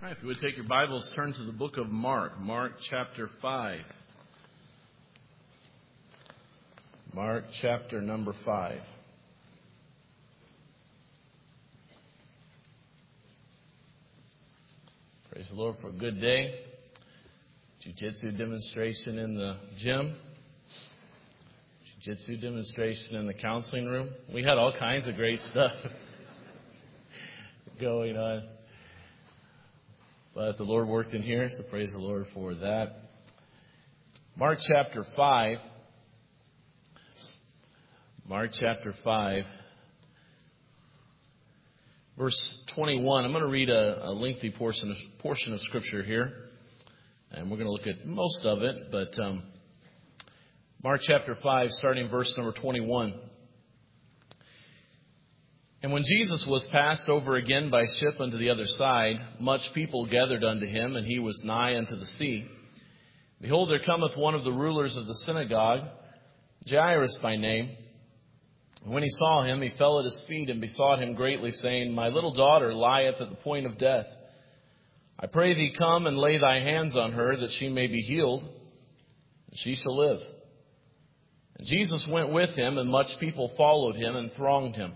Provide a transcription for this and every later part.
All right, if you would take your Bibles, turn to the book of Mark, Mark chapter 5. Mark chapter number 5. Praise the Lord for a good day. Jiu-jitsu demonstration in the gym. Jiu-jitsu demonstration in the counseling room. We had all kinds of great stuff going on. But the Lord worked in here, so praise the Lord for that. Mark chapter 5. Mark chapter 5. Verse 21. I'm going to read a lengthy portion of Scripture here. And we're going to look at most of it. But Mark chapter 5, starting verse number 21. And when Jesus was passed over again by ship unto the other side, much people gathered unto him, and he was nigh unto the sea. Behold, there cometh one of the rulers of the synagogue, Jairus by name. And when he saw him, he fell at his feet and besought him greatly, saying, My little daughter lieth at the point of death. I pray thee, come and lay thy hands on her, that she may be healed, and she shall live. And Jesus went with him, and much people followed him and thronged him.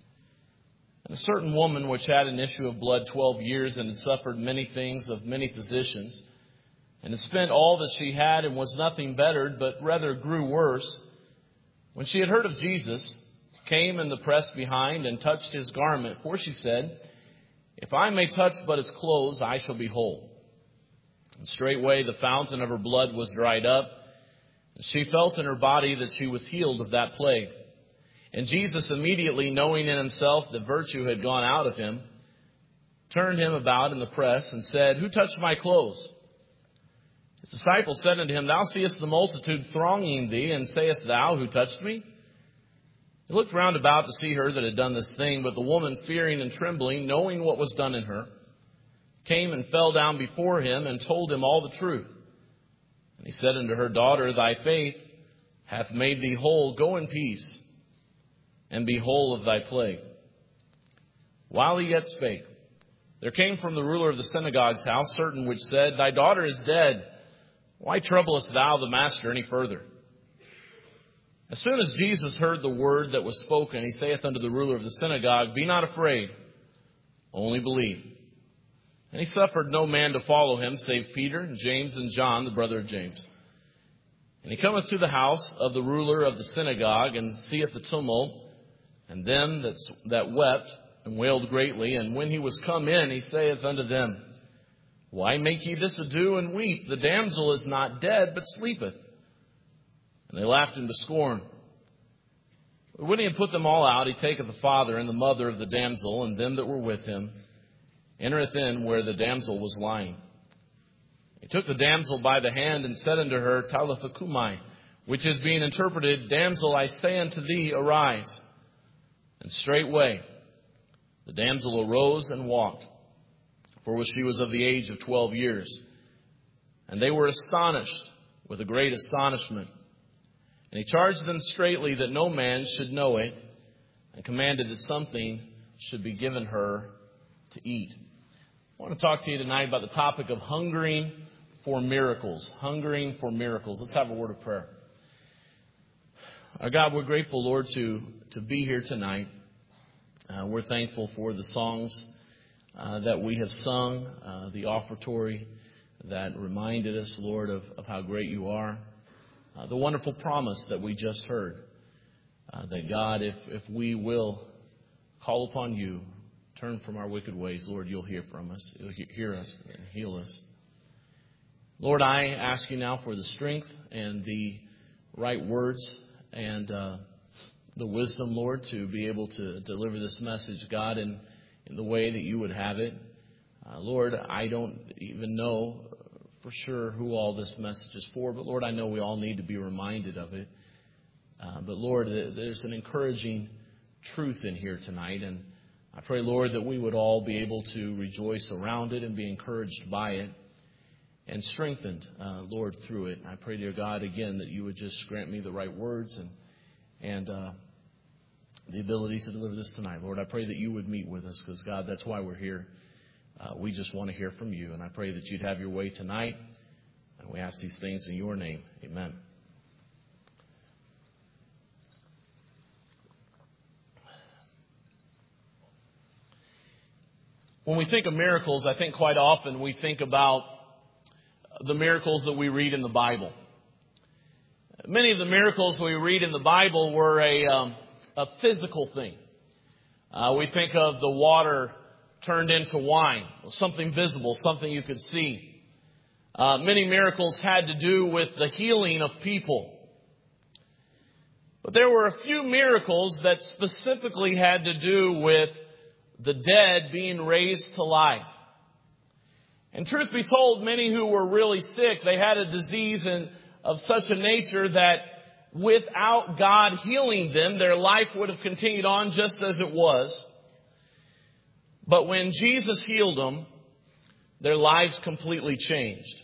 And a certain woman which had an issue of blood 12 years, and had suffered many things of many physicians, and had spent all that she had, and was nothing bettered, but rather grew worse, when she had heard of Jesus, came in the press behind, and touched his garment. For she said, If I may touch but his clothes, I shall be whole. And straightway the fountain of her blood was dried up, and she felt in her body that she was healed of that plague. And Jesus, immediately knowing in himself that virtue had gone out of him, turned him about in the press and said, Who touched my clothes? His disciples said unto him, Thou seest the multitude thronging thee, and sayest thou, Who touched me? He looked round about to see her that had done this thing, but the woman, fearing and trembling, knowing what was done in her, came and fell down before him and told him all the truth. And he said unto her, Daughter, thy faith hath made thee whole. Go in peace, and be whole of thy plague. While he yet spake, there came from the ruler of the synagogue's house certain which said, Thy daughter is dead. Why troublest thou the master any further? As soon as Jesus heard the word that was spoken, he saith unto the ruler of the synagogue, Be not afraid, only believe. And he suffered no man to follow him, save Peter and James and John, the brother of James. And he cometh to the house of the ruler of the synagogue, and seeth the tumult, and them that wept and wailed greatly. And when he was come in, he saith unto them, Why make ye this ado and weep? The damsel is not dead, but sleepeth. And they laughed him to scorn. But when he had put them all out, he taketh the father and the mother of the damsel, and them that were with him, entereth in where the damsel was lying. He took the damsel by the hand, and said unto her, Talitha cumi, which is being interpreted, Damsel, I say unto thee, arise. And straightway the damsel arose and walked, for she was of the age of 12 years. And they were astonished with a great astonishment. And he charged them straitly that no man should know it, and commanded that something should be given her to eat. I want to talk to you tonight about the topic of hungering for miracles. Hungering for miracles. Let's have a word of prayer. Our God, we're grateful, Lord, to be here tonight. We're thankful for the songs that we have sung, the offertory that reminded us, Lord, of how great you are. The wonderful promise that we just heard, that God, if we will call upon you, turn from our wicked ways, Lord, you'll hear from us. You'll hear us and heal us. Lord, I ask you now for the strength and the right words and the wisdom, Lord, to be able to deliver this message, God, in the way that you would have it. Lord, I don't even know for sure who all this message is for, but Lord, I know we all need to be reminded of it. But Lord, there's an encouraging truth in here tonight, and I pray, Lord, that we would all be able to rejoice around it and be encouraged by it and strengthened, Lord, through it. I pray, dear God, again, that you would just grant me the right words and the ability to deliver this tonight. Lord, I pray that you would meet with us, because, God, that's why we're here. We just want to hear from you. And I pray that you'd have your way tonight. And we ask these things in your name. Amen. When we think of miracles, I think quite often we think about the miracles that we read in the Bible. Many of the miracles we read in the Bible were a physical thing. We think of the water turned into wine, something visible, something you could see. Many miracles had to do with the healing of people. But there were a few miracles that specifically had to do with the dead being raised to life. And truth be told, many who were really sick, they had a disease of such a nature that without God healing them, their life would have continued on just as it was. But when Jesus healed them, their lives completely changed.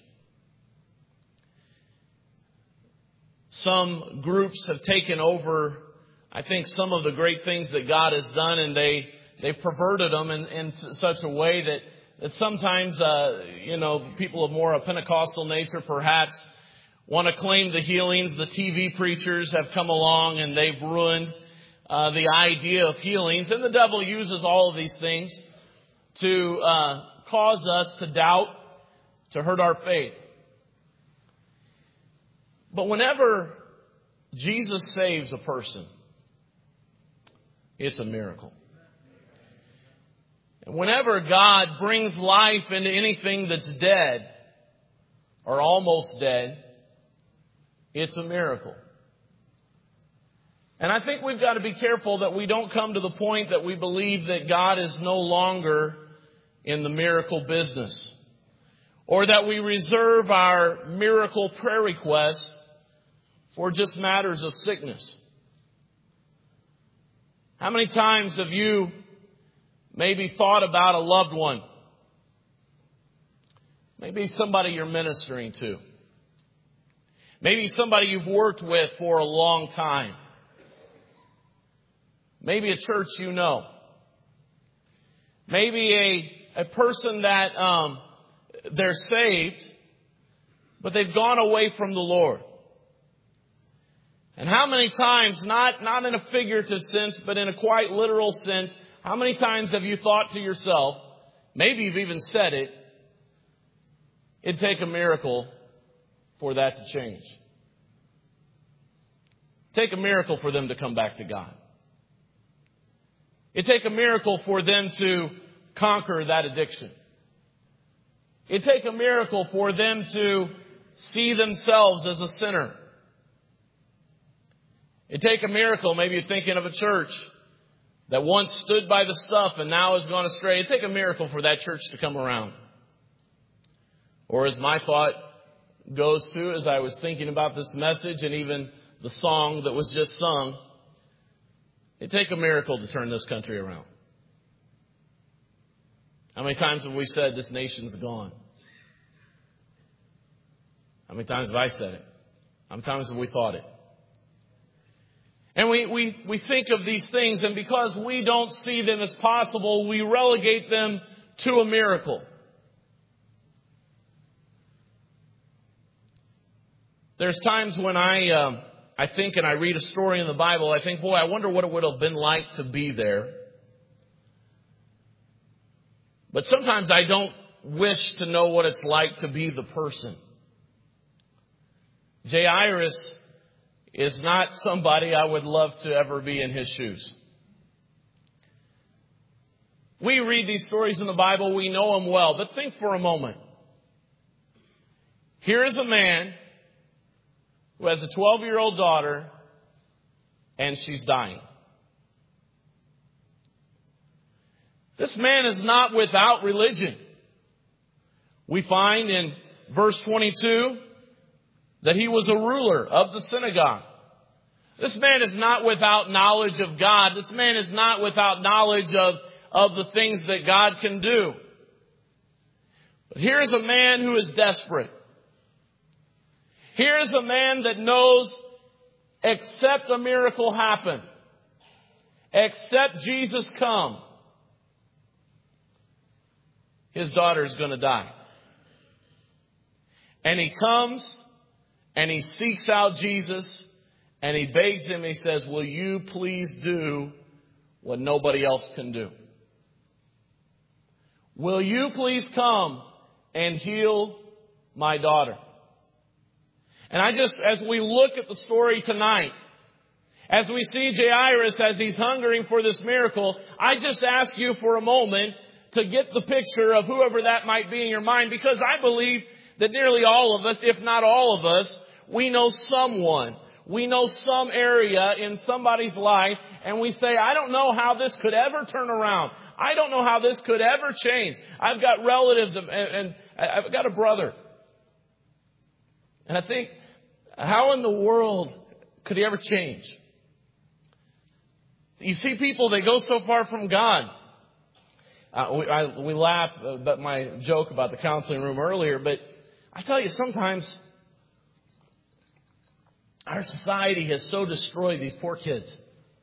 Some groups have taken over, I think, some of the great things that God has done, and they've perverted them in such a way that sometimes, people of more a Pentecostal nature perhaps want to claim the healings. The TV preachers have come along and they've ruined the idea of healings. And the devil uses all of these things to cause us to doubt, to hurt our faith. But whenever Jesus saves a person, it's a miracle. And whenever God brings life into anything that's dead or almost dead, it's a miracle. And I think we've got to be careful that we don't come to the point that we believe that God is no longer in the miracle business, or that we reserve our miracle prayer requests for just matters of sickness. How many times have you maybe thought about a loved one? Maybe somebody you're ministering to. Maybe somebody you've worked with for a long time. Maybe a church you know. Maybe a person that they're saved, but they've gone away from the Lord. And how many times, not in a figurative sense, but in a quite literal sense, how many times have you thought to yourself, maybe you've even said it, it'd take a miracle for that to change. Take a miracle for them to come back to God. It'd take a miracle for them to conquer that addiction. It'd take a miracle for them to see themselves as a sinner. It'd take a miracle, maybe you're thinking of a church that once stood by the stuff and now has gone astray. It'd take a miracle for that church to come around. Or as my thought goes to, as I was thinking about this message and even the song that was just sung, it'd take a miracle to turn this country around. How many times have we said this nation's gone? How many times have I said it? How many times have we thought it? And we think of these things, and because we don't see them as possible, we relegate them to a miracle. There's times when I think and I read a story in the Bible, I think, boy, I wonder what it would have been like to be there. But sometimes I don't wish to know what it's like to be the person. Jairus is not somebody I would love to ever be in his shoes. We read these stories in the Bible, we know them well, but think for a moment. Here is a man who has a 12-year-old daughter, and she's dying. This man is not without religion. We find in verse 22 that he was a ruler of the synagogue. This man is not without knowledge of God. This man is not without knowledge of the things that God can do. But here's a man who is desperate. Here's a man that knows, except a miracle happen, except Jesus come, his daughter is going to die. And he comes and he seeks out Jesus and he begs him. He says, will you please do what nobody else can do? Will you please come and heal my daughter? And as we look at the story tonight, as we see Jairus as he's hungering for this miracle, I just ask you for a moment to get the picture of whoever that might be in your mind, because I believe that nearly all of us, if not all of us, we know someone. We know some area in somebody's life, and we say, I don't know how this could ever turn around. I don't know how this could ever change. I've got relatives and I've got a brother. And I think, how in the world could he ever change? You see people, they go so far from God. We laugh about my joke about the counseling room earlier, but I tell you, sometimes our society has so destroyed these poor kids.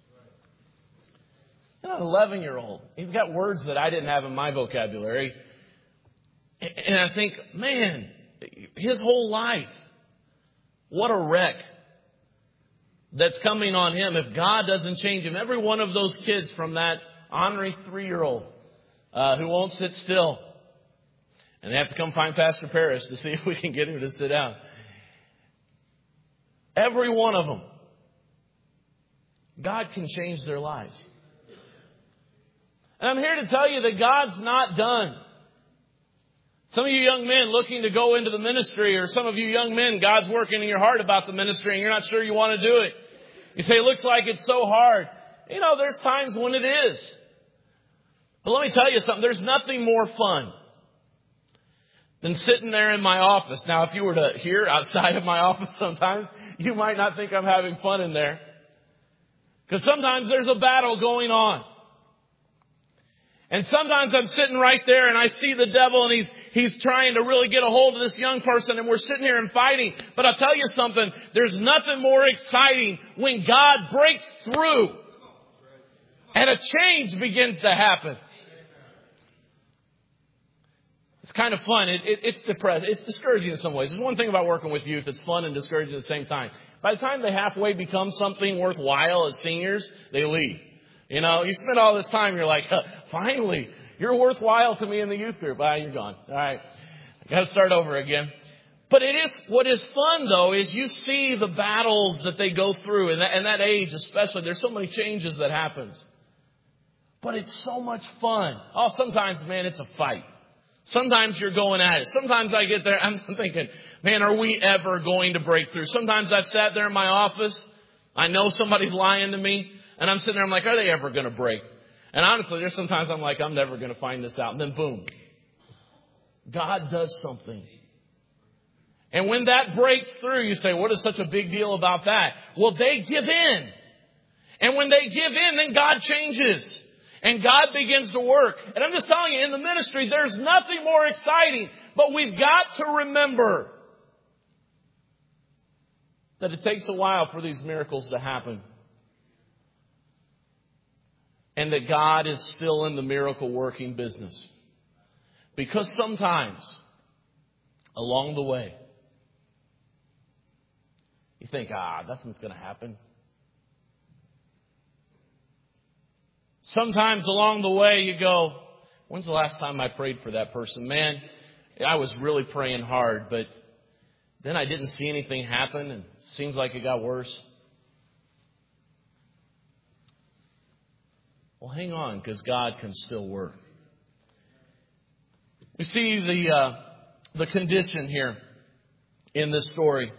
An 11-year-old, he's got words that I didn't have in my vocabulary. And I think, man, his whole life, what a wreck that's coming on him if God doesn't change him. Every one of those kids, from that ornery 3-year-old who won't sit still. And they have to come find Pastor Parrish to see if we can get him to sit down. Every one of them, God can change their lives. And I'm here to tell you that God's not done. Some of you young men looking to go into the ministry, or some of you young men, God's working in your heart about the ministry and you're not sure you want to do it. You say, it looks like it's so hard. You know, there's times when it is. But let me tell you something. There's nothing more fun than sitting there in my office. Now, if you were to hear outside of my office sometimes, you might not think I'm having fun in there. Because sometimes there's a battle going on. And sometimes I'm sitting right there and I see the devil and he's trying to really get a hold of this young person, and we're sitting here and fighting. But I'll tell you something, there's nothing more exciting when God breaks through and a change begins to happen. It's kind of fun. It's depressing. It's discouraging in some ways. There's one thing about working with youth. It's fun and discouraging at the same time. By the time they halfway become something worthwhile as seniors, they leave. You know, you spend all this time, you're like, finally, you're worthwhile to me in the youth group. You're gone. All right. I got to start over again. But what is fun, though, is you see the battles that they go through. And that age especially, there's so many changes that happens. But it's so much fun. Oh, sometimes, man, it's a fight. Sometimes you're going at it. Sometimes I get there, I'm thinking, man, are we ever going to break through? Sometimes I've sat there in my office. I know somebody's lying to me. And I'm sitting there, I'm like, are they ever going to break? And honestly, there's sometimes I'm like, I'm never going to find this out. And then boom, God does something. And when that breaks through, you say, what is such a big deal about that? Well, they give in. And when they give in, then God changes. And God begins to work. And I'm just telling you, in the ministry, there's nothing more exciting. But we've got to remember that it takes a while for these miracles to happen. And that God is still in the miracle working business. Because sometimes, along the way, you think, nothing's going to happen. Sometimes along the way you go, when's the last time I prayed for that person? Man, I was really praying hard, but then I didn't see anything happen, and it seems like it got worse. Well, hang on, because God can still work. We see the condition here in this story.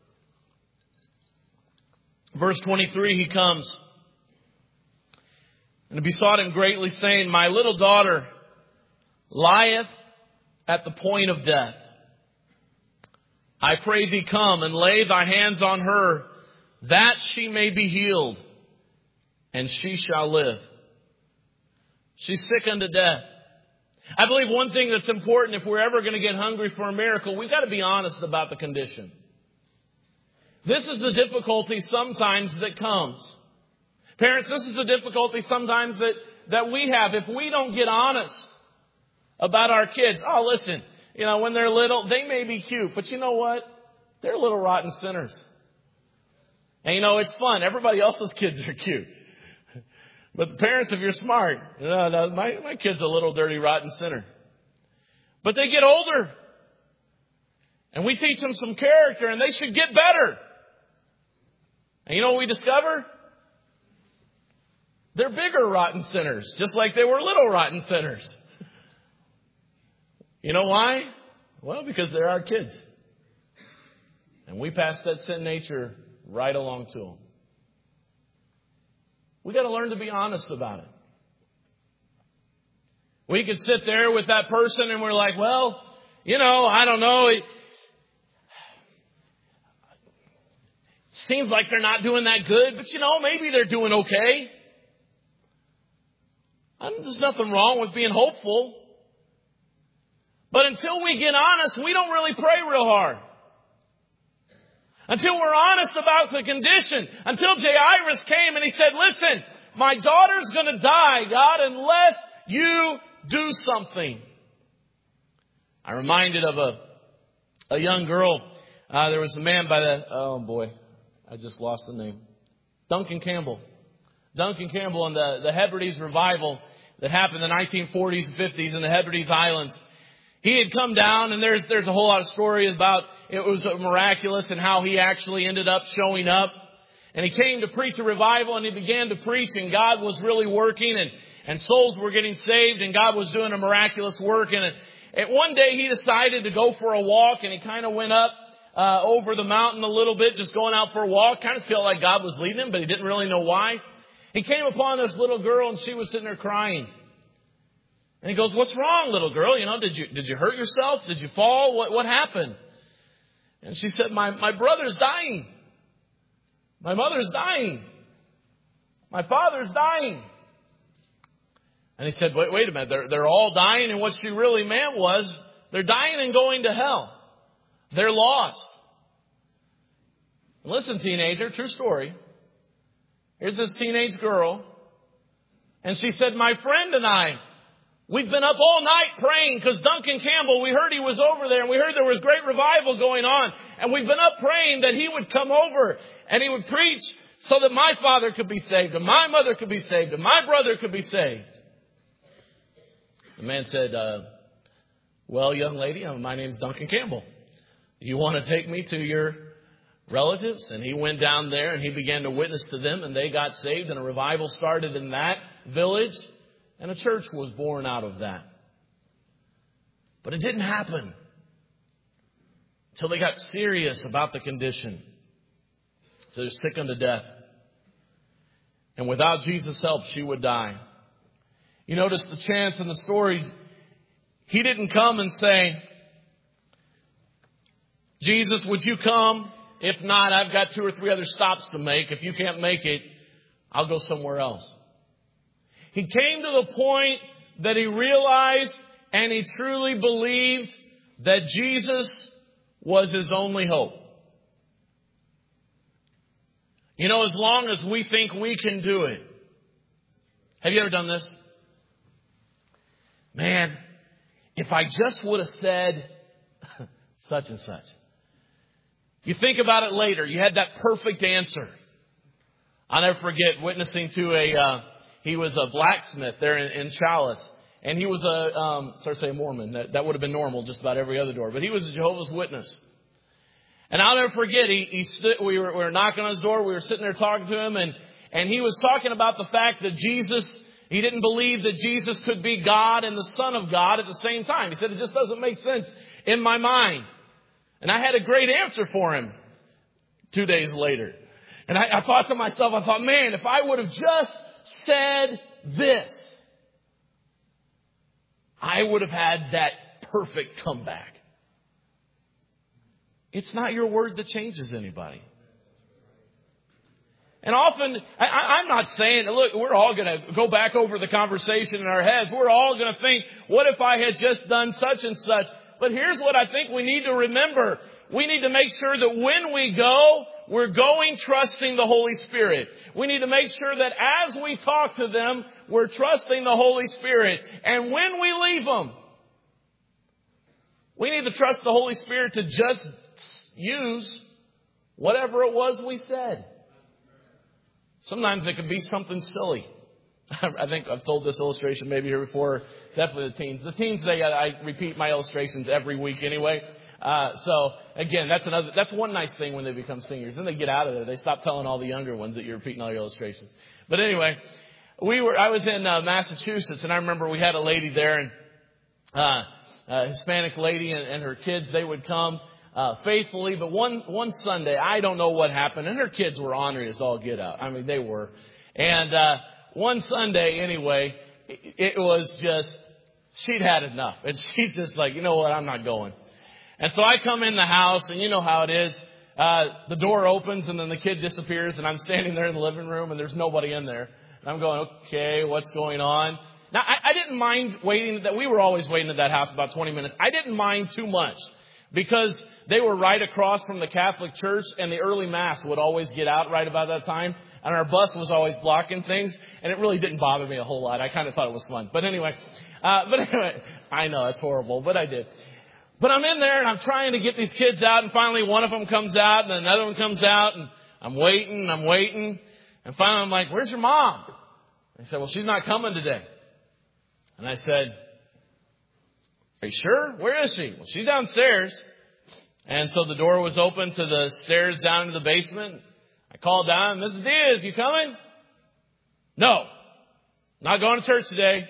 Verse 23, he comes and besought him greatly, saying, my little daughter lieth at the point of death. I pray thee, come and lay thy hands on her, that she may be healed, and she shall live. She's sick unto death. I believe one thing that's important, if we're ever going to get hungry for a miracle, we've got to be honest about the condition. This is the difficulty sometimes that comes. Parents, this is the difficulty sometimes that we have. If we don't get honest about our kids. Oh, listen, when they're little, they may be cute, but you know what? They're little rotten sinners. And it's fun. Everybody else's kids are cute. But the parents, if you're smart, no, my kid's a little dirty, rotten sinner. But they get older. And we teach them some character, and they should get better. And you know what we discover? They're bigger rotten sinners, just like they were little rotten sinners. You know why? Well, because they're our kids. And we pass that sin nature right along to them. We got to learn to be honest about it. We could sit there with that person and we're like, well, I don't know. It seems like they're not doing that good, but maybe they're doing okay. There's nothing wrong with being hopeful. But until we get honest, we don't really pray real hard. Until we're honest about the condition. Until Jairus came and he said, listen, my daughter's going to die, God, unless you do something. I'm reminded of a young girl. There was a man by I just lost the name. Duncan Campbell. Duncan Campbell in the Hebrides revival that happened in the 1940s and 50s in the Hebrides Islands. He had come down, and there's a whole lot of story about it was miraculous and how he actually ended up showing up. And he came to preach a revival, and he began to preach, and God was really working, and souls were getting saved, and God was doing a miraculous work. And one day he decided to go for a walk, and he kind of went up over the mountain a little bit, just going out for a walk. Kind of felt like God was leading him, but he didn't really know why. He came upon this little girl, and she was sitting there crying. And he goes, what's wrong, little girl? Did you hurt yourself? Did you fall? What happened? And she said, my brother's dying. My mother's dying. My father's dying. And he said, wait a minute. They're all dying. And what she really meant was they're dying and going to hell. They're lost. Listen, teenager, true story. Here's this teenage girl. And she said, my friend and I, we've been up all night praying because Duncan Campbell, we heard he was over there and we heard there was great revival going on. And we've been up praying that he would come over and he would preach so that my father could be saved and my mother could be saved and my brother could be saved. The man said, well, young lady, my name's Duncan Campbell. You want to take me to your relatives? And he went down there and he began to witness to them, and they got saved, and a revival started in that village. And a church was born out of that. But it didn't happen until they got serious about the condition. So they're sick unto death. And without Jesus' help, she would die. You notice the chance in the story. He didn't come and say, Jesus, would you come? If not, I've got 2 or 3 other stops to make. If you can't make it, I'll go somewhere else. He came to the point that he realized and he truly believed that Jesus was his only hope. As long as we think we can do it. Have you ever done this? Man, if I just would have said such and such. You think about it later. You had that perfect answer. I'll never forget witnessing to he was a blacksmith there in Chalice. And he was a Mormon. That would have been normal just about every other door. But he was a Jehovah's Witness. And I'll never forget, we were knocking on his door. We were sitting there talking to him. And he was talking about the fact that he didn't believe that Jesus could be God and the Son of God at the same time. He said, it just doesn't make sense in my mind. And I had a great answer for him 2 days later. And I thought to myself, man, if I would have just said this, I would have had that perfect comeback. It's not your word that changes anybody. And often, I'm not saying, look, we're all going to go back over the conversation in our heads. We're all going to think, what if I had just done such and such? But here's what I think we need to remember. We need to make sure that when we go, we're going trusting the Holy Spirit. We need to make sure that as we talk to them, we're trusting the Holy Spirit. And when we leave them, We need to trust the Holy Spirit to just use whatever it was we said. Sometimes it could be something silly. I think I've told this illustration maybe here before. Definitely the teens. The teens, I repeat my illustrations every week anyway. So again, that's one nice thing when they become seniors. Then they get out of there. They stop telling all the younger ones that you're repeating all your illustrations. But anyway, I was in Massachusetts, and I remember we had a lady there, and a Hispanic lady and her kids, they would come faithfully. But one Sunday, I don't know what happened, and her kids were ornery as all get out. I mean, they were. And one Sunday, anyway, it was just, she'd had enough. And she's just like, you know what, I'm not going. And so I come in the house, and you know how it is. The door opens, and then the kid disappears, and I'm standing there in the living room, and there's nobody in there. And I'm going, okay, what's going on? Now, I didn't mind waiting. We were always waiting at that house about 20 minutes. I didn't mind too much because they were right across from the Catholic Church, and the early Mass would always get out right about that time. And our bus was always blocking things, and it really didn't bother me a whole lot. I kind of thought it was fun. But anyway, I know it's horrible, but I did. But I'm in there, and I'm trying to get these kids out, and finally one of them comes out, and another one comes out, and I'm waiting. And finally I'm like, where's your mom? They said, well, she's not coming today. And I said, are you sure? Where is she? Well, she's downstairs. And so the door was open to the stairs down to the basement. I called down, Mrs. Diaz, you coming? No, not going to church today.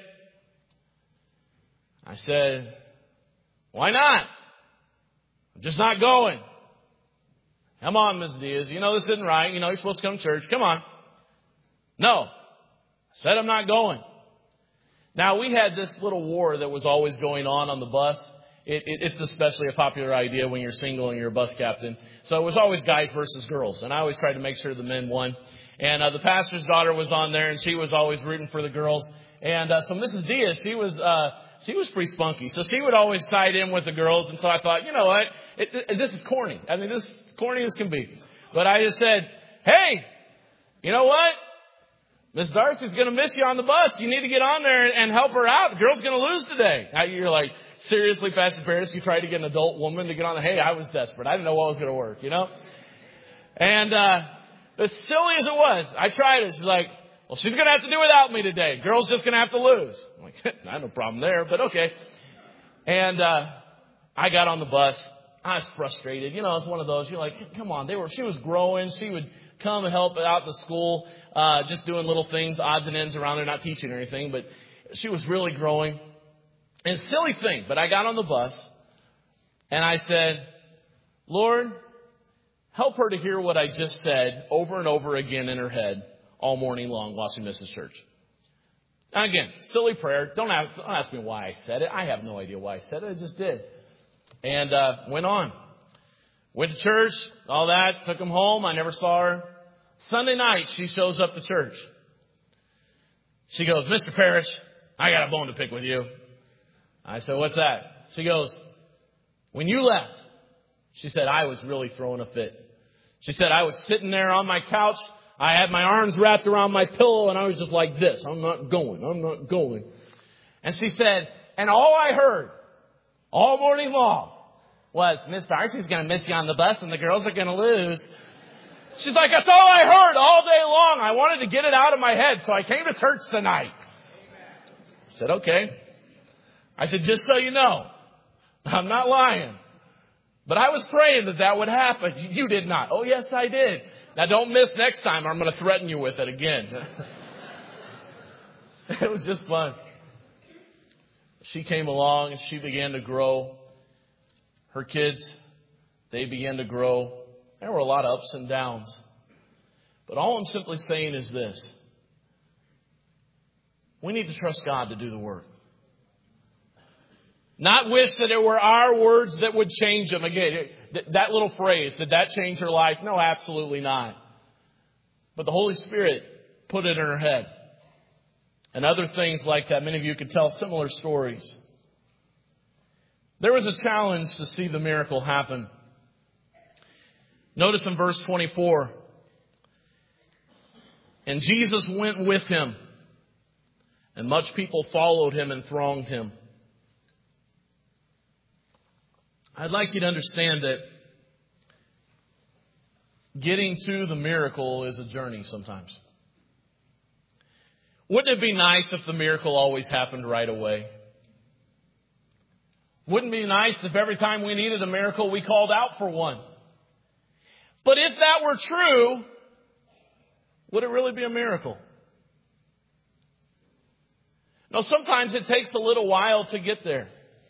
I said, why not? I'm just not going. Come on, Mrs. Diaz. You know this isn't right. You know you're supposed to come to church. Come on. No. I said I'm not going. Now, we had this little war that was always going on the bus. It's especially a popular idea when you're single and you're a bus captain. So it was always guys versus girls. And I always tried to make sure the men won. And the pastor's daughter was on there, and she was always rooting for the girls. And so Mrs. Diaz, she was pretty spunky. So she would always side in with the girls. And so I thought, you know what? This is corny. I mean, this is corny as can be. But I just said, hey, you know what? Miss Darcy's going to miss you on the bus. You need to get on there and help her out. The girl's going to lose today. Now you're like, seriously, Pastor Paris, you tried to get an adult woman to get on there? Hey, I was desperate. I didn't know what was going to work, you know? And as silly as it was, I tried it. She's like, well, she's going to have to do without me today. Girl's just going to have to lose. I'm like, I have no problem there, but okay. And I got on the bus. I was frustrated. You know, it's one of those, you're like, come on. She was growing. She would come and help out in the school, just doing little things, odds and ends around there, not teaching or anything, but she was really growing. And silly thing, but I got on the bus and I said, Lord, help her to hear what I just said over and over again in her head all morning long while she misses church. Now again, silly prayer. Don't ask me why I said it. I have no idea why I said it. I just did. And went on. Went to church, all that, took him home. I never saw her. Sunday night, she shows up to church. She goes, Mr. Parrish, I got a bone to pick with you. I said, what's that? She goes, when you left, she said, I was really throwing a fit. She said, I was sitting there on my couch. I had my arms wrapped around my pillow, and I was just like this. I'm not going. And she said, and all I heard all morning long was, Miss Darcy's going to miss you on the bus, and the girls are going to lose. She's like, that's all I heard all day long. I wanted to get it out of my head, so I came to church tonight. I said, okay. I said, just so you know, I'm not lying. But I was praying that would happen. You did not. Oh, yes, I did. Now, don't miss next time. I'm going to threaten you with it again. It was just fun. She came along and she began to grow. Her kids, they began to grow. There were a lot of ups and downs. But all I'm simply saying is this. We need to trust God to do the work. Not wish that it were our words that would change them. Again, that little phrase, did that change her life? No, absolutely not. But the Holy Spirit put it in her head. And other things like that. Many of you could tell similar stories. There was a challenge to see the miracle happen. Notice in verse 24. And Jesus went with him, and much people followed him and thronged him. I'd like you to understand that getting to the miracle is a journey sometimes. Wouldn't it be nice if the miracle always happened right away? Wouldn't it be nice if every time we needed a miracle, we called out for one? But if that were true, would it really be a miracle? No, sometimes it takes a little while to get there.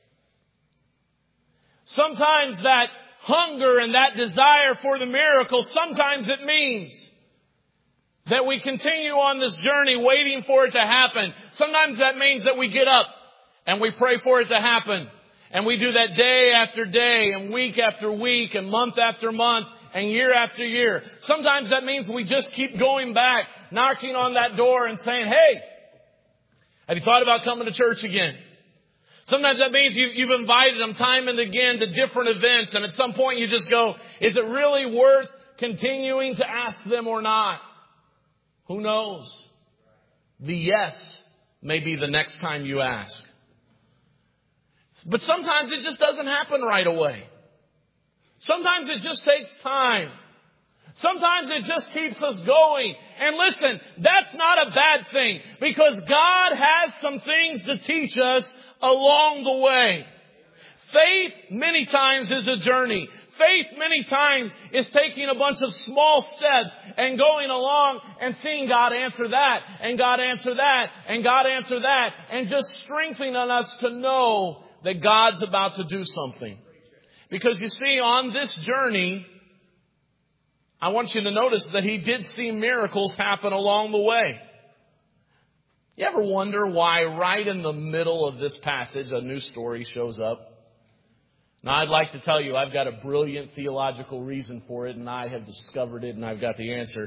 Sometimes that hunger and that desire for the miracle, sometimes it means that we continue on this journey waiting for it to happen. Sometimes that means that we get up and we pray for it to happen. And we do that day after day and week after week and month after month and year after year. Sometimes that means we just keep going back, knocking on that door and saying, hey, have you thought about coming to church again? Sometimes that means you've invited them time and again to different events. And at some point you just go, is it really worth continuing to ask them or not? Who knows? The yes may be the next time you ask. But sometimes it just doesn't happen right away. Sometimes it just takes time. Sometimes it just keeps us going. And listen, that's not a bad thing, because God has some things to teach us along the way. Faith many times is a journey. Faith many times is taking a bunch of small steps and going along and seeing God answer that, and God answer that, and God answer that, and just strengthening us to know that God's about to do something. Because you see, on this journey, I want you to notice that He did see miracles happen along the way. You ever wonder why right in the middle of this passage a new story shows up? Now, I'd like to tell you I've got a brilliant theological reason for it, and I have discovered it, and I've got the answer.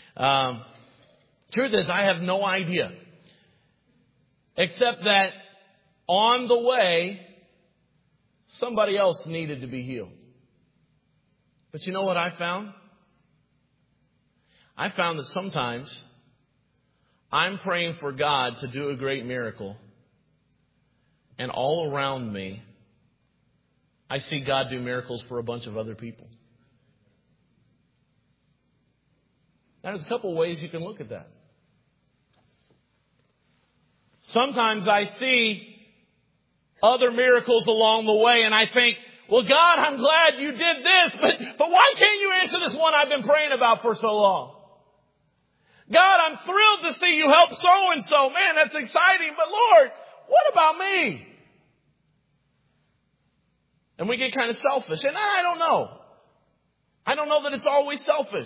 Truth is, I have no idea. Except that on the way, somebody else needed to be healed. But you know what I found? I found that sometimes I'm praying for God to do a great miracle, and all around me, I see God do miracles for a bunch of other people. Now, there's a couple of ways you can look at that. Sometimes I see other miracles along the way, and I think, well, God, I'm glad you did this, but why can't you answer this one I've been praying about for so long? God, I'm thrilled to see you help so-and-so. Man, that's exciting. But Lord, what about me? And we get kind of selfish. And I don't know. I don't know that it's always selfish.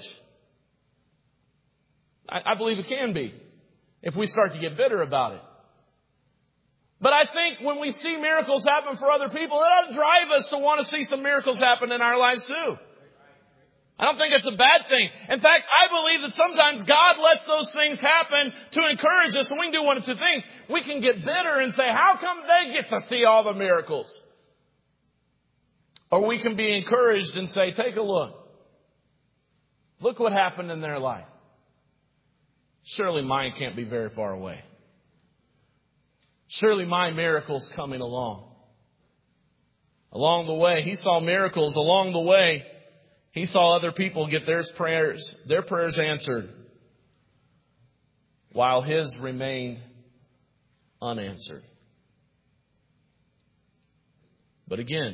I believe it can be if we start to get bitter about it. But I think when we see miracles happen for other people, it ought to drive us to want to see some miracles happen in our lives too. I don't think it's a bad thing. In fact, I believe that sometimes God lets those things happen to encourage us. And we can do one of two things. We can get bitter and say, how come they get to see all the miracles? Or we can be encouraged and say, take a look. Look what happened in their life. Surely mine can't be very far away. Surely my miracle's coming along. Along the way, he saw miracles. Along the way, he saw other people get their prayers answered, while his remained unanswered. But again,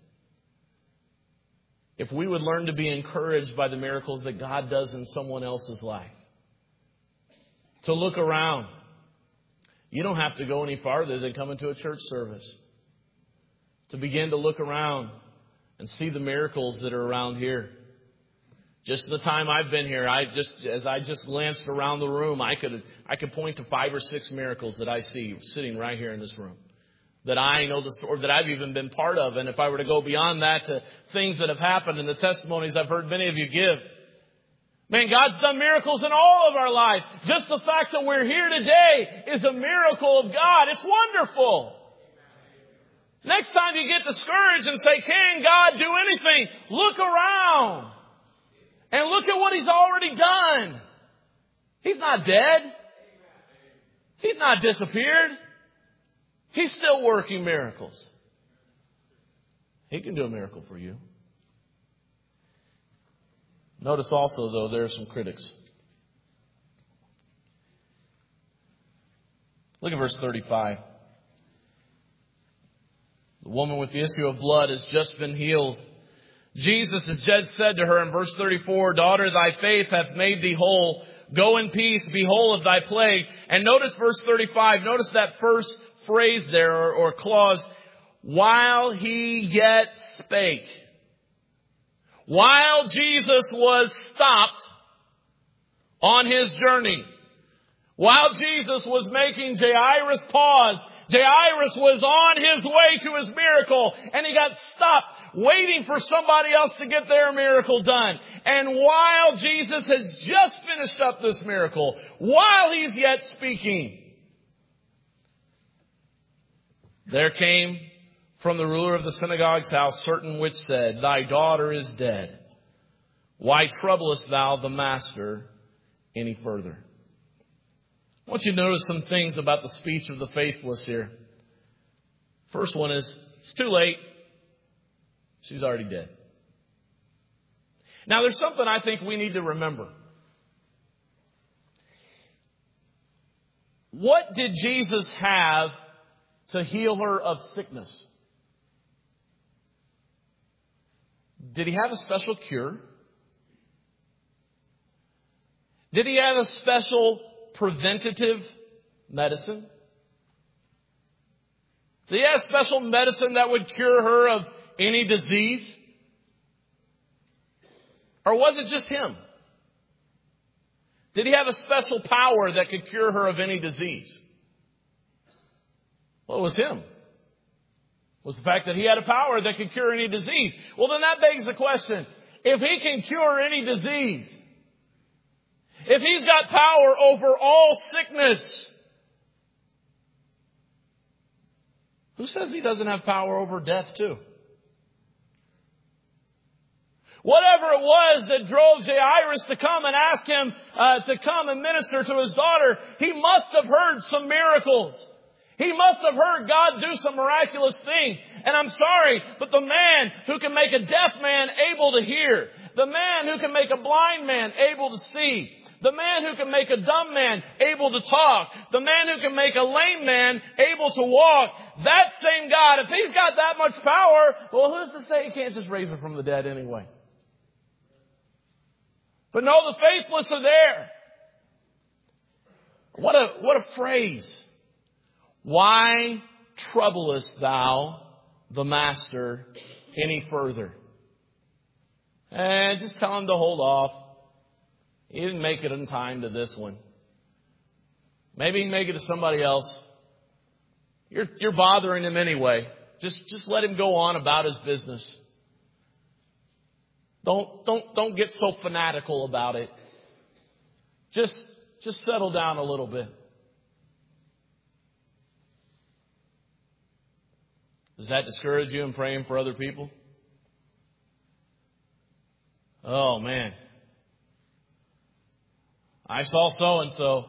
if we would learn to be encouraged by the miracles that God does in someone else's life, to look around, you don't have to go any farther than coming to a church service. To begin to look around and see the miracles that are around here. Just the time I've been here, as I just glanced around the room, I could point to 5 or 6 miracles that I see sitting right here in this room. That I know the story, that I've even been part of. And if I were to go beyond that to things that have happened and the testimonies I've heard many of you give. Man, God's done miracles in all of our lives. Just the fact that we're here today is a miracle of God. It's wonderful. Next time you get discouraged and say, can God do anything? Look around and look at what He's already done. He's not dead. He's not disappeared. He's still working miracles. He can do a miracle for you. Notice also, though, there are some critics. Look at verse 35. The woman with the issue of blood has just been healed. Jesus has just said to her in verse 34, "Daughter, thy faith hath made thee whole. Go in peace, be whole of thy plague." And notice verse 35. Notice that first phrase there or clause. While he yet spake. While Jesus was stopped on his journey. While Jesus was making Jairus pause. Jairus was on his way to his miracle, and he got stopped waiting for somebody else to get their miracle done. And while Jesus has just finished up this miracle, while he's yet speaking, there came from the ruler of the synagogue's house certain which said, "Thy daughter is dead. Why troublest thou the master any further?" I want you to notice some things about the speech of the faithless here. First one is, it's too late. She's already dead. Now, there's something I think we need to remember. What did Jesus have to heal her of sickness? Did he have a special cure? Did he have a special preventative medicine? Did he have special medicine that would cure her of any disease? Or was it just him? Did he have a special power that could cure her of any disease? Well, it was him. It was the fact that he had a power that could cure any disease. Well, then that begs the question, if he can cure any disease, if he's got power over all sickness, who says he doesn't have power over death too? Whatever it was that drove Jairus to come and ask him to come and minister to his daughter, he must have heard some miracles. He must have heard God do some miraculous things. And I'm sorry, but the man who can make a deaf man able to hear, the man who can make a blind man able to see, the man who can make a dumb man able to talk, the man who can make a lame man able to walk, that same God, if he's got that much power, well, who's to say he can't just raise him from the dead anyway? But no, the faithless are there. What a phrase. Why troublest thou the master any further? And just tell him to hold off. He didn't make it in time to this one. Maybe he can make it to somebody else. You're bothering him anyway. Just let him go on about his business. Don't get so fanatical about it. Just settle down a little bit. Does that discourage you in praying for other people? Oh, man. I saw so-and-so.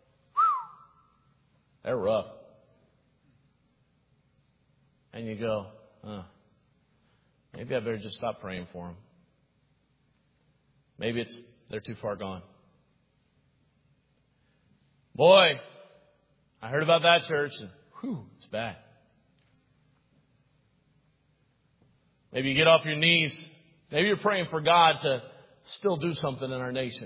They're rough. And you go, maybe I better just stop praying for them. Maybe they're too far gone. Boy, I heard about that church and it's bad. Maybe you get off your knees. Maybe you're praying for God to still do something in our nation.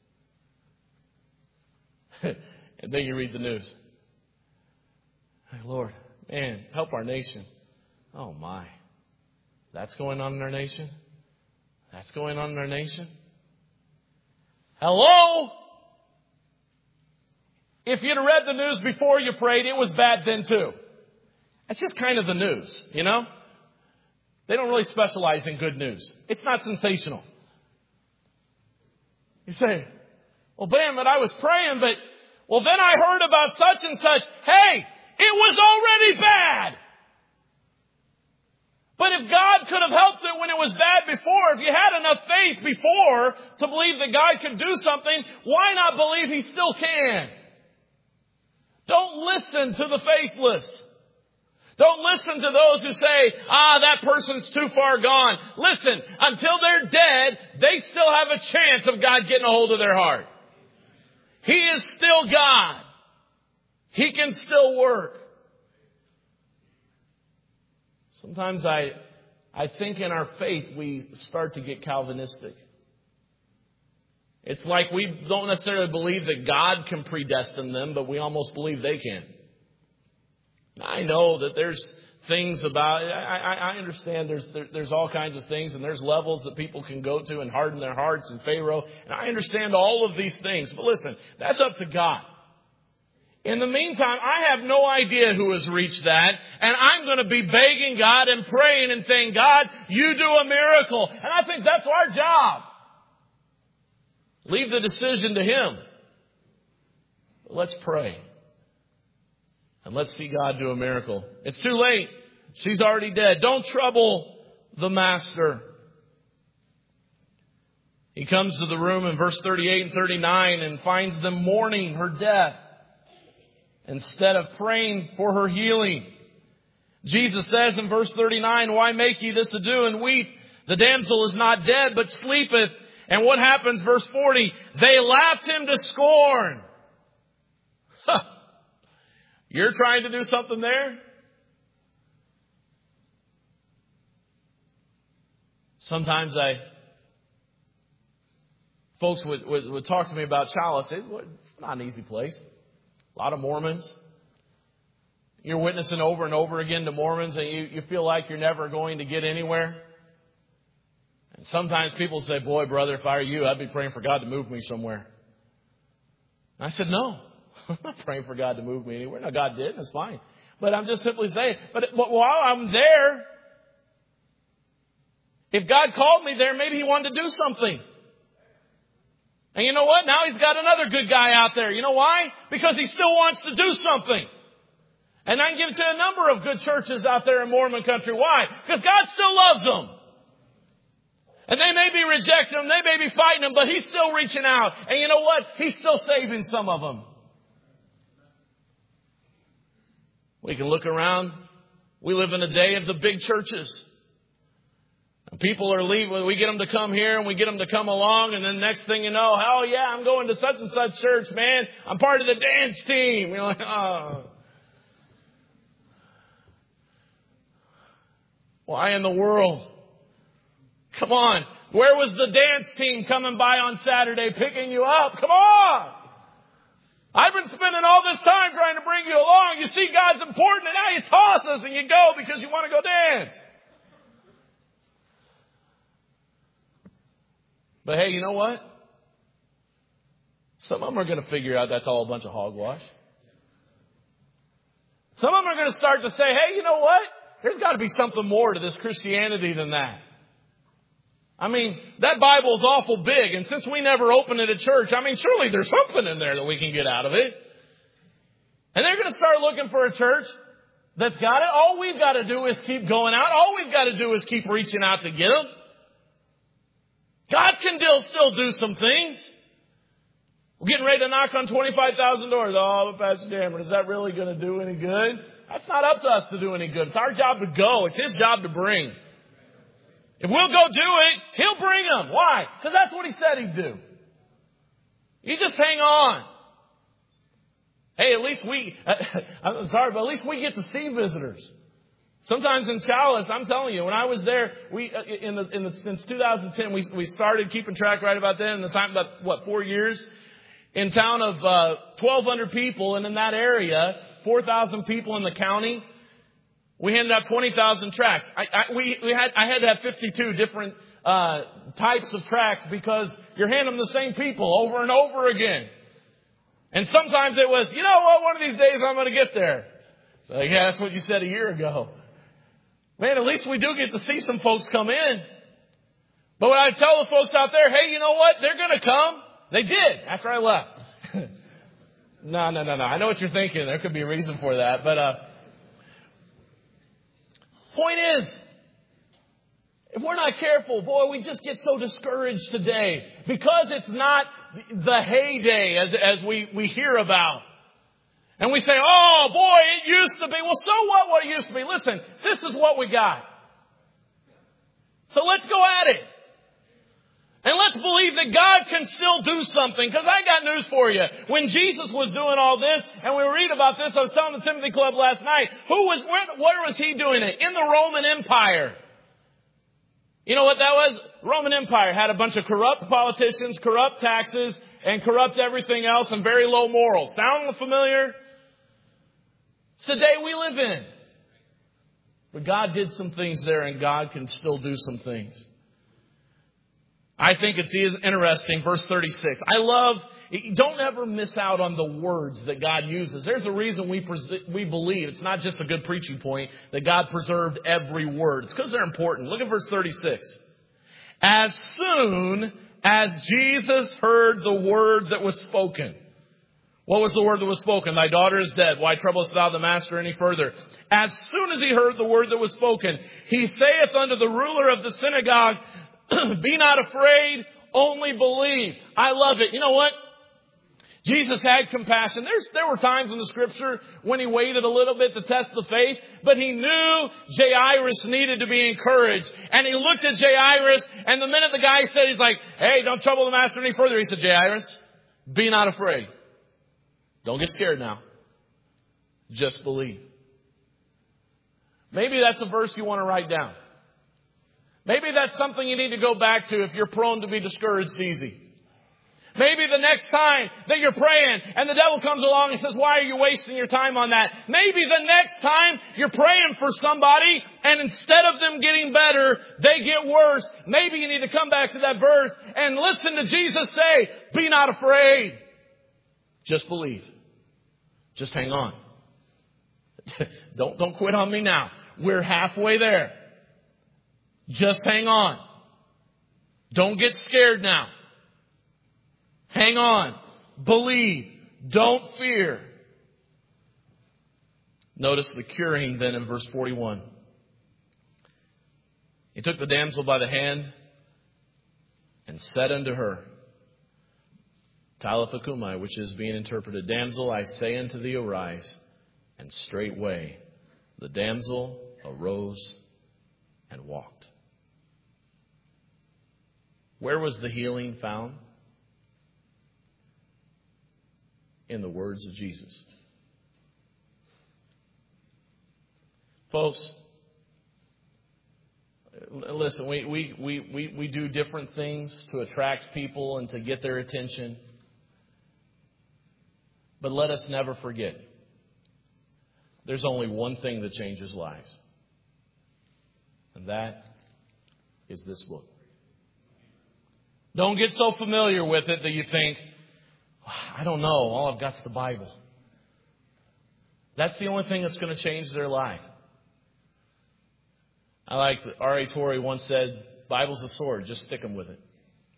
And then you read the news. Hey, Lord, man, help our nation. Oh, my. That's going on in our nation? That's going on in our nation? Hello? If you'd have read the news before you prayed, it was bad then too. That's just kind of the news, you know? They don't really specialize in good news. It's not sensational. You say, well, Ben, but I was praying, but, well, then I heard about such and such. Hey, it was already bad. But if God could have helped it when it was bad before, if you had enough faith before to believe that God could do something, why not believe He still can? Don't listen to the faithless. Don't listen to those who say, that person's too far gone. Listen, until they're dead, they still have a chance of God getting a hold of their heart. He is still God. He can still work. Sometimes I think in our faith we start to get Calvinistic. It's like we don't necessarily believe that God can predestine them, but we almost believe they can. I know that there's things about it. I understand there's all kinds of things, and there's levels that people can go to and harden their hearts and Pharaoh. And I understand all of these things. But listen, that's up to God. In the meantime, I have no idea who has reached that. And I'm going to be begging God and praying and saying, God, you do a miracle. And I think that's our job. Leave the decision to Him. But let's pray. And let's see God do a miracle. It's too late. She's already dead. Don't trouble the Master. He comes to the room in verse 38 and 39 and finds them mourning her death instead of praying for her healing. Jesus says in verse 39, why make ye this ado and weep? The damsel is not dead, but sleepeth. And what happens? Verse 40, they laughed him to scorn. You're trying to do something there? Sometimes folks would talk to me about Chalice. It's not an easy place. A lot of Mormons. You're witnessing over and over again to Mormons and you feel like you're never going to get anywhere. And sometimes people say, boy, brother, if I were you, I'd be praying for God to move me somewhere. And I said, no. I'm not praying for God to move me anywhere. No, God did. That's fine. But I'm just simply saying, but while I'm there, if God called me there, maybe He wanted to do something. And you know what? Now He's got another good guy out there. You know why? Because He still wants to do something. And I can give it to a number of good churches out there in Mormon country. Why? Because God still loves them. And they may be rejecting them. They may be fighting them. But He's still reaching out. And you know what? He's still saving some of them. We can look around. We live in a day of the big churches. And people are leaving. We get them to come here and we get them to come along. And then next thing you know, oh yeah, I'm going to such and such church, man. I'm part of the dance team. You're like, oh. Why in the world? Come on. Where was the dance team coming by on Saturday picking you up? Come on. I've been spending all this time trying to bring you along. You see God's important and now you toss us and you go because you want to go dance. But hey, you know what? Some of them are going to figure out that's all a bunch of hogwash. Some of them are going to start to say, hey, you know what? There's got to be something more to this Christianity than that. I mean, that Bible's awful big, and since we never opened it at church, I mean, surely there's something in there that we can get out of it. And they're going to start looking for a church that's got it. All we've got to do is keep going out. All we've got to do is keep reaching out to get them. God can still do some things. We're getting ready to knock on 25,000 doors. Oh, but Pastor Cameron, is that really going to do any good? That's not up to us to do any good. It's our job to go. It's His job to bring. If we'll go do it, He'll bring them. Why? Because that's what He said He'd do. You just hang on. Hey, at least I'm sorry, but at least we get to see visitors. Sometimes in Chalice, I'm telling you, when I was there, since 2010, we started keeping track right about then. In the time about 4 years, in town of 1,200 people, and in that area, 4,000 people in the county. We handed out 20,000 tracts. I had to have 52 different types of tracts because you're handing them the same people over and over again. And sometimes it was, you know what, one of these days I'm going to get there. So yeah, that's what you said a year ago. Man, at least we do get to see some folks come in. But when I tell the folks out there, hey, you know what, they're going to come. They did after I left. No. I know what you're thinking. There could be a reason for that. But point is, if we're not careful, boy, we just get so discouraged today because it's not the heyday as we hear about. And we say, oh boy, it used to be. Well, so what it used to be? Listen, this is what we got. So let's go at it. And let's believe that God can still do something. Because I got news for you. When Jesus was doing all this, and we read about this, I was telling the Timothy Club last night, where was he doing it? In the Roman Empire. You know what that was? Roman Empire had a bunch of corrupt politicians, corrupt taxes, and corrupt everything else, and very low morals. Sound familiar? It's the day we live in. But God did some things there, and God can still do some things. I think it's interesting, verse 36. Don't ever miss out on the words that God uses. There's a reason we believe, it's not just a good preaching point, that God preserved every word. It's because they're important. Look at verse 36. As soon as Jesus heard the word that was spoken. What was the word that was spoken? Thy daughter is dead. Why troublest thou the master any further? As soon as he heard the word that was spoken, he saith unto the ruler of the synagogue, be not afraid, only believe. I love it. You know what? Jesus had compassion. There were times in the scripture when he waited a little bit to test the faith, but he knew Jairus needed to be encouraged. And he looked at Jairus, and the minute the guy said, he's like, hey, don't trouble the master any further. He said, Jairus, be not afraid. Don't get scared now. Just believe. Maybe that's a verse you want to write down. Maybe that's something you need to go back to if you're prone to be discouraged easy. Maybe the next time that you're praying and the devil comes along and says, why are you wasting your time on that? Maybe the next time you're praying for somebody and instead of them getting better, they get worse. Maybe you need to come back to that verse and listen to Jesus say, be not afraid. Just believe. Just hang on. Don't quit on me now. We're halfway there. Just hang on. Don't get scared now. Hang on. Believe. Don't fear. Notice the curing then in verse 41. He took the damsel by the hand and said unto her, Talitha cumi, which is being interpreted, damsel, I say unto thee, arise. And straightway the damsel arose and walked. Where was the healing found? In the words of Jesus. Folks, listen, we do different things to attract people and to get their attention. But let us never forget, there's only one thing that changes lives. And that is this book. Don't get so familiar with it that you think, I don't know, all I've got is the Bible. That's the only thing that's going to change their life. I like that R.A. Torrey once said, Bible's a sword, just stick them with it.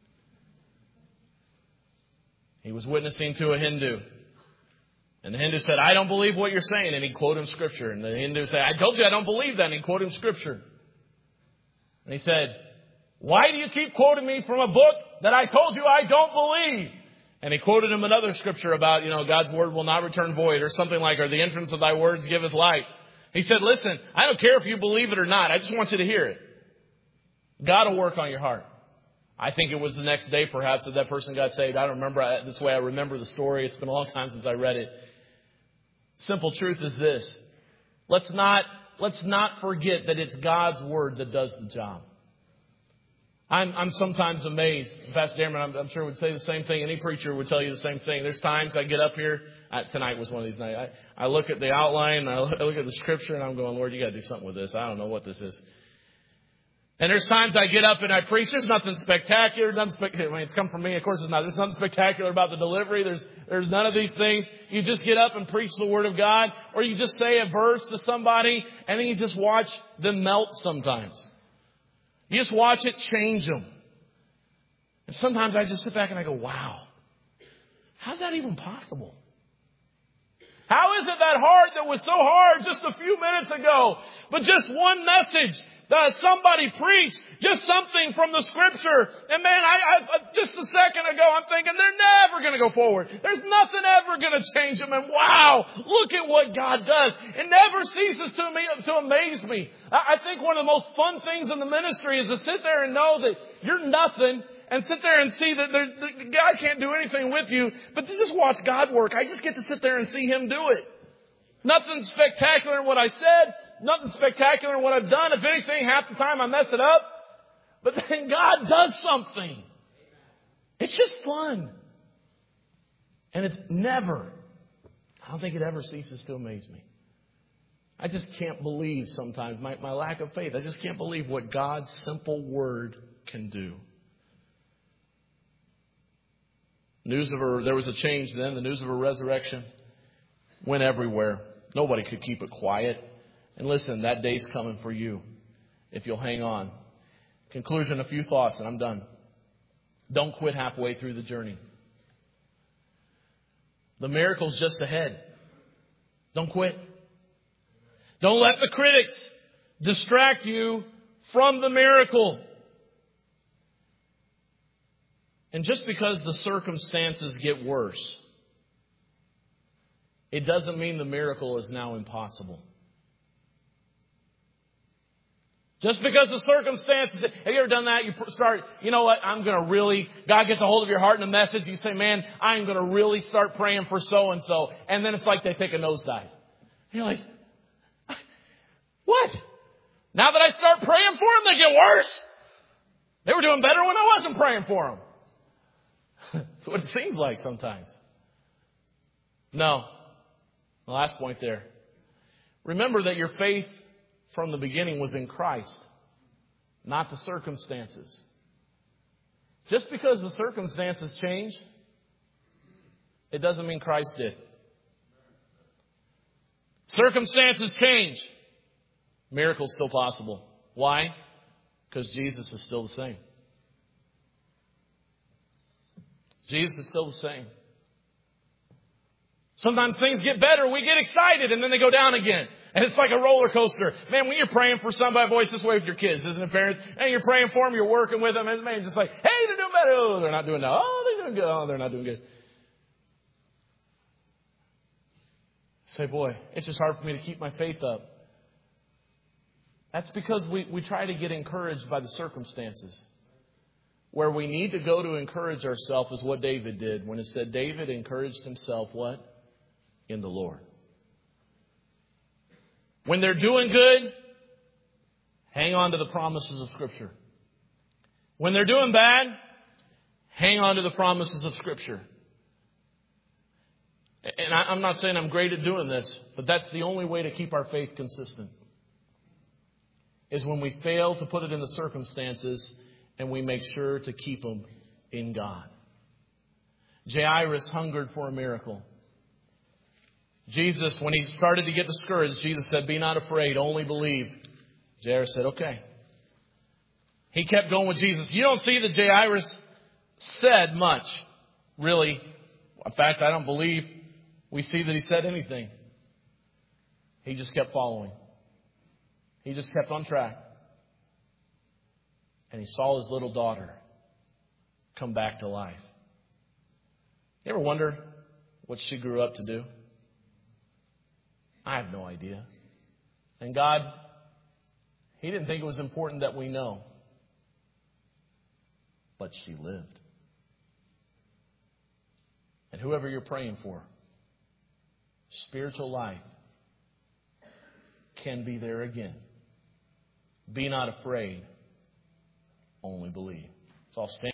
He was witnessing to a Hindu. And the Hindu said, I don't believe what you're saying. And he'd quote him scripture. And the Hindu said, I told you I don't believe that. And he'd quote him scripture. And he said, why do you keep quoting me from a book that I told you I don't believe? And he quoted him another scripture about, God's word will not return void or something like, or the entrance of thy words giveth light. He said, listen, I don't care if you believe it or not. I just want you to hear it. God will work on your heart. I think it was the next day perhaps that person got saved. I don't remember. That's the way I remember the story. It's been a long time since I read it. Simple truth is this. Let's not forget that it's God's word that does the job. I'm sometimes amazed. Pastor Darren, I'm sure would say the same thing. Any preacher would tell you the same thing. There's times I get up here. Tonight was one of these nights. I look at the outline, and I look at the scripture, and I'm going, Lord, you got to do something with this. I don't know what this is. And there's times I get up and I preach. There's nothing spectacular. It's come from me. Of course it's not. There's nothing spectacular about the delivery. There's none of these things. You just get up and preach the word of God, or you just say a verse to somebody, and then you just watch them melt sometimes. You just watch it change them. And sometimes I just sit back and I go, wow, how's that even possible? How is it that hard that was so hard just a few minutes ago, but just one message Somebody preach just something from the Scripture. And man, I just a second ago, I'm thinking they're never going to go forward. There's nothing ever going to change them. And wow, look at what God does. It never ceases to amaze me. I think one of the most fun things in the ministry is to sit there and know that you're nothing, and sit there and see that God can't do anything with you, but to just watch God work. I just get to sit there and see Him do it. Nothing spectacular in what I said. Nothing spectacular in what I've done. If anything, half the time I mess it up. But then God does something. It's just fun. And I don't think it ever ceases to amaze me. I just can't believe sometimes my lack of faith. I just can't believe what God's simple word can do. There was a change then. The news of her resurrection went everywhere. Nobody could keep it quiet. And listen, that day's coming for you if you'll hang on. Conclusion, a few thoughts, and I'm done. Don't quit halfway through the journey. The miracle's just ahead. Don't quit. Don't let the critics distract you from the miracle. And just because the circumstances get worse, it doesn't mean the miracle is now impossible. Just because the circumstances, have you ever done that? You start, you know what, God gets a hold of your heart in a message. You say, man, I'm going to really start praying for so-and-so. And then it's like they take a nosedive. And you're like, what? Now that I start praying for them, they get worse? They were doing better when I wasn't praying for them. That's what it seems like sometimes. No. The last point there. Remember that your faith from the beginning was in Christ, not the circumstances. Just because the circumstances change, it doesn't mean Christ did. Circumstances change. Miracle's still possible. Why? Because Jesus is still the same. Jesus is still the same. Sometimes things get better, we get excited, and then they go down again. And it's like a roller coaster. Man, when you're praying for somebody, boy, it's this way with your kids, isn't it, parents? And you're praying for them, you're working with them, and man, it's just like, hey, they're doing better. Oh, they're not doing that. Oh, they're doing good. Oh, they're not doing good. Say, boy, it's just hard for me to keep my faith up. That's because we try to get encouraged by the circumstances. Where we need to go to encourage ourselves is what David did. When it said David encouraged himself, what? In the Lord. When they're doing good, hang on to the promises of Scripture. When they're doing bad, hang on to the promises of Scripture. And I'm not saying I'm great at doing this, but that's the only way to keep our faith consistent. Is when we fail to put it in the circumstances and we make sure to keep them in God. Jairus hungered for a miracle. Jesus, when he started to get discouraged, Jesus said, be not afraid, only believe. Jairus said, okay. He kept going with Jesus. You don't see that Jairus said much, really. In fact, I don't believe we see that he said anything. He just kept following. He just kept on track. And he saw his little daughter come back to life. You ever wonder what she grew up to do? I have no idea. And God, He didn't think it was important that we know. But she lived. And whoever you're praying for, spiritual life can be there again. Be not afraid. Only believe. It's all stand.